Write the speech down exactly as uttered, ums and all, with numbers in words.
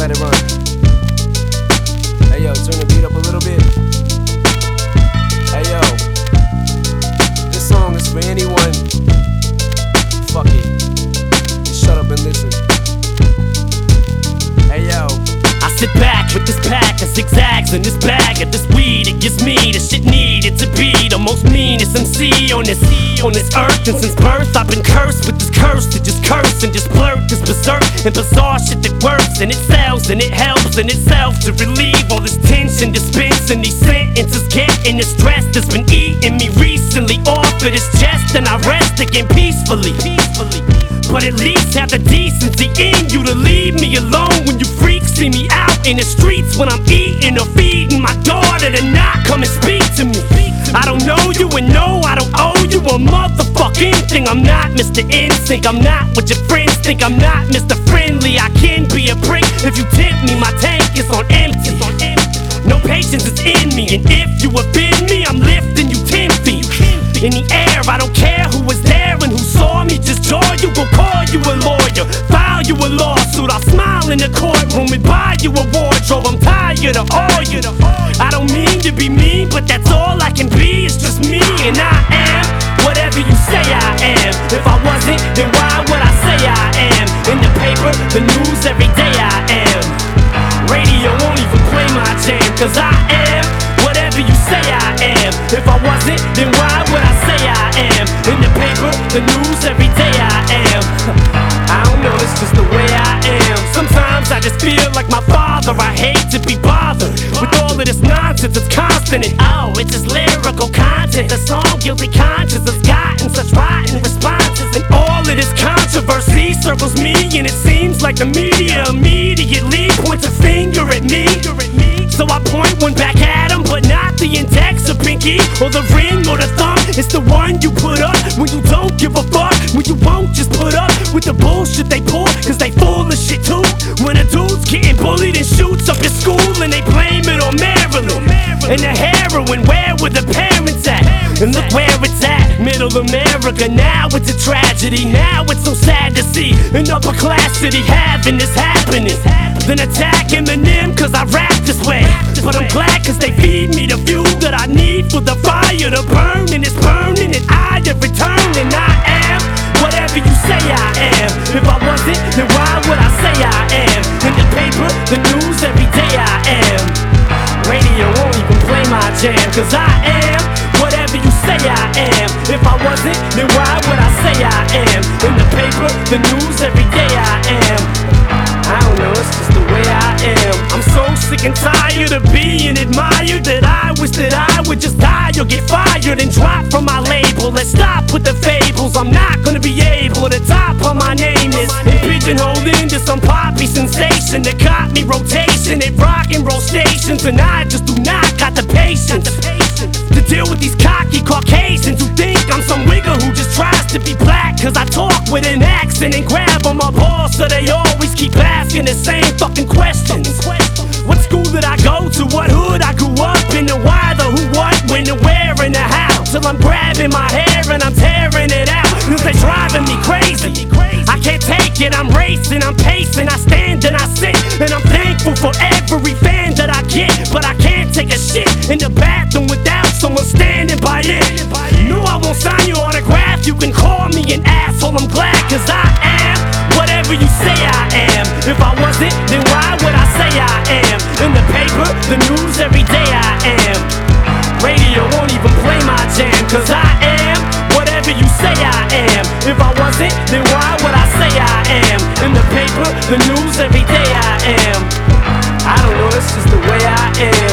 let it run. Hey yo, turn the beat up a little bit. Hey yo, this song is for anyone. Fuck it, just shut up and listen. Hey yo, I sit back with this pack of zigzags in this bag of this weed. It gives me the shit needed to be the most meanest M C on this on this earth. And since birth I've been cursed with this curse to just curse and just blurt this berserk and bizarre shit that works and it sells and it helps in itself to relieve all this tension, dispensing these sentences, getting the stress that's been eating me recently off of this chest. And I rest again peacefully, peacefully. But at least have the decency in you to leave me alone when you freaks see me out in the streets when I'm eating or feeding my daughter to not come and speak to me. I don't know you and no, I don't owe you a motherfucking thing. I'm not Mister Insync, I'm not what your friends think. I'm not Mister Friendly, I can be a prick. If you tip me, my tank is on empty. No patience is in me, and if you offend me, I'm lifting you ten feet in the air. I don't care who was there and who saw me, just jaw you, go call you a lawyer, file you a lawsuit. I'll smile in the courtroom and buy you a wardrobe. I'm tired of all you. I don't mean to be mean, but that's all I can be. It's just me, and I am whatever you say I am. If I wasn't, then why would I say I am? In the paper, the news, every day I am. Radio won't even play my jam, cause I am whatever you say I am. If I wasn't, then why would I say I am? In the paper, the news, every day I am. I don't know, it's just the way I am. Sometimes I just feel like my father. I hate to be bothered with all of this nonsense. It's constant and oh, it's just lyrical content. The song Guilty Conscience has gotten such rotten responses, and all of this controversy circles me, and it seems like the media immediately points a finger at me. So I point one back at him, but not the index or pinky or the ring or the thumb. It's the one you put up when you don't give a fuck, when you won't just put up with the bullshit they pull, cause they full of shit too. When a dude's getting bullied and shoots up your school and they blame it on Maryland and the heroin, where were the parents at? And look where it's at, middle America. Now it's a tragedy, now it's so sad to see an upper class city having this happening. Then attack Eminem cause I rap this way, but I'm glad cause they feed me the fuel that I need for the fire to burn. And it's burning and I have returned, and I am whatever you say I am. If I wasn't, then why would I say I am? In the paper, the news, every day I am. Radio won't even play my jam, cause I am whatever you say I am. If I wasn't, then why would I say I am? In the paper, the news, every day I am. I don't know, it's just the way I am. I'm so sick and tired of being admired that I wish that I would just die or get fired and drop from my label. Let's stop with the fables, I'm not gonna be able to top on my name is and pigeonholed into some poppy sensation that caught me rotation at rock and roll stations, and I just do not got the patience to deal with these cocky Caucasians who think I'm some wigger who just tries to be black cause I talk with an accent and grab on my balls, so they always keep asking the same fucking questions. What school did I go to? What hood I grew up in? The why, the who, what, when, the where, and the how. Till I'm grabbing my hair and I'm tearing it out, cause they driving me crazy. I can't take it, I'm racing, I'm pacing, I stand and I sit, and I'm thankful for every fan that I get. But I can't take a shit in the bathroom without someone standing by it. No, I won't sign your autograph, you can call me an asshole, I'm glad cause I am whatever you say I am. If I wasn't, then why would I say I am? In the paper, the news, every day I am. Radio won't even play my jam, cause I am whatever you say I am. If I wasn't, then why would I say I am? In the paper, the news, every day I am. I don't know, it's just the way I am.